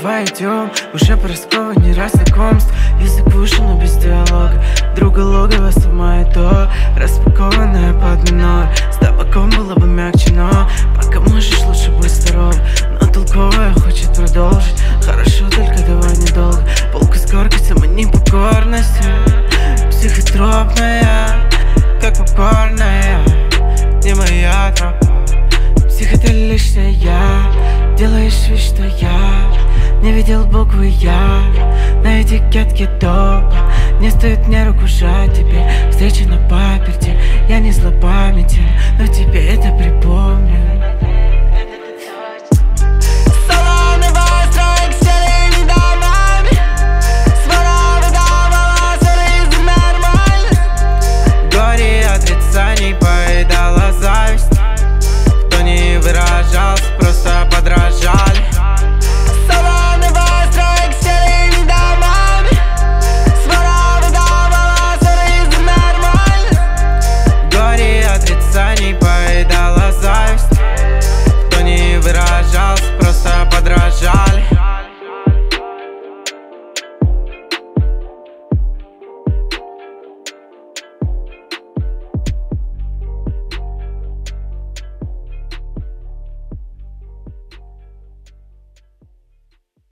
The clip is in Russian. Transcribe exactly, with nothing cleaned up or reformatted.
войдем. Уже по раскованней раз знакомств. Язык в уши, но без диалога. Друга логово сломает то, распакованное под минор. С табаком было бы мягче, но пока можешь, лучше будь здоров. Но толковая хочет продолжить. Хорошо, только давай недолго. Полка с горкой, сама непокорность. Психотропная, как попкорная, не моя тропа. Псих, это лишняя я. Делаешь вид, что я не видел буквы я на этикетке топа. Не стоит мне руку жать тебе. Встреча на паперти, я не злопамятен, но тебе это припомню.